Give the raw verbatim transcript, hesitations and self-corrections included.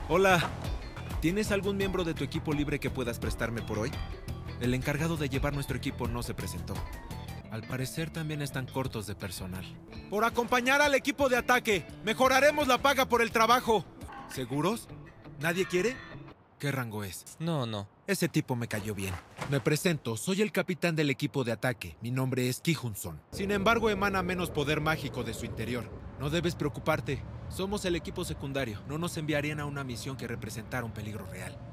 Hola. ¿Tienes algún miembro de tu equipo libre que puedas prestarme por hoy? El encargado de llevar nuestro equipo no se presentó. Al parecer también están cortos de personal. ¡Por acompañar al equipo de ataque! ¡Mejoraremos la paga por el trabajo! ¿Seguros? ¿Nadie quiere? ¿Qué rango es? No, no. Ese tipo me cayó bien. Me presento, soy el capitán del equipo de ataque. Mi nombre es Ki Hun-son. Sin embargo, emana menos poder mágico de su interior. No debes preocuparte. Somos el equipo secundario. No nos enviarían a una misión que representara un peligro real.